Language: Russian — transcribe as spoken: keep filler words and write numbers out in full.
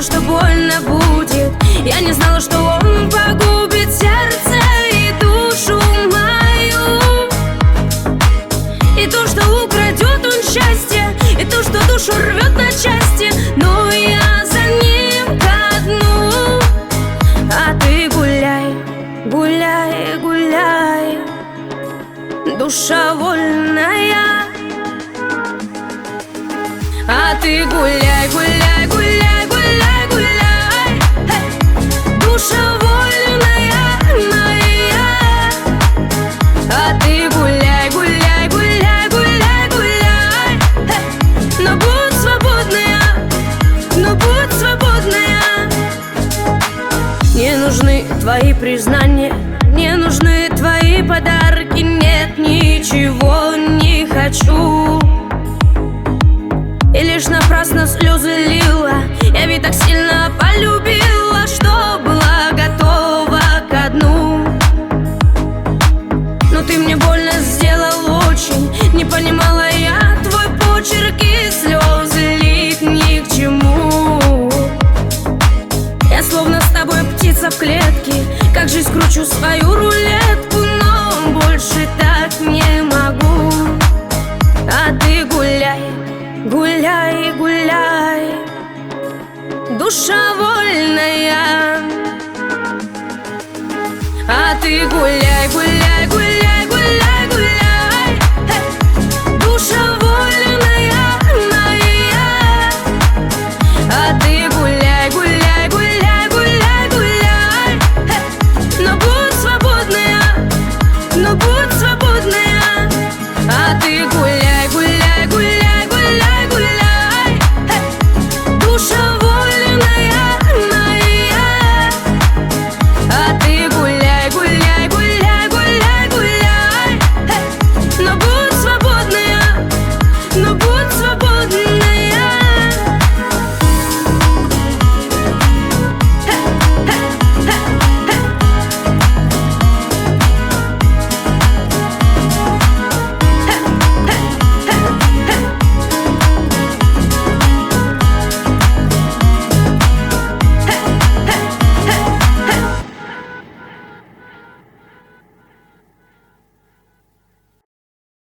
что больно будет. Я не знала, что он погубит сердце и душу мою. И то, что украдет он счастье, и то, что душу рвет на части. Но я за ним ко дну. А ты гуляй, гуляй, гуляй, душа вольная. А ты гуляй, гуляй, гуляй, гуляй, гуляй, hey. Душа вольная моя. А ты гуляй, гуляй, гуляй, гуляй, гуляй, hey. Но будь свободная, но будь свободная. Не нужны твои признания, не нужны твои подарки. Нет, ничего не хочу. И лишь напрасно слезы лила. Я ведь так сильно полюбила, что была готова ко дну. Но ты мне больно сделал очень. Не понимала я твой почерк, и слезы лить ни к чему. Я словно с тобой птица в клетке. Как жизнь кручу свою рулетку, но больше так не могу. А ты гуляй, гуляй, гуляй, душа вольная. А ты гуляй, гуляй.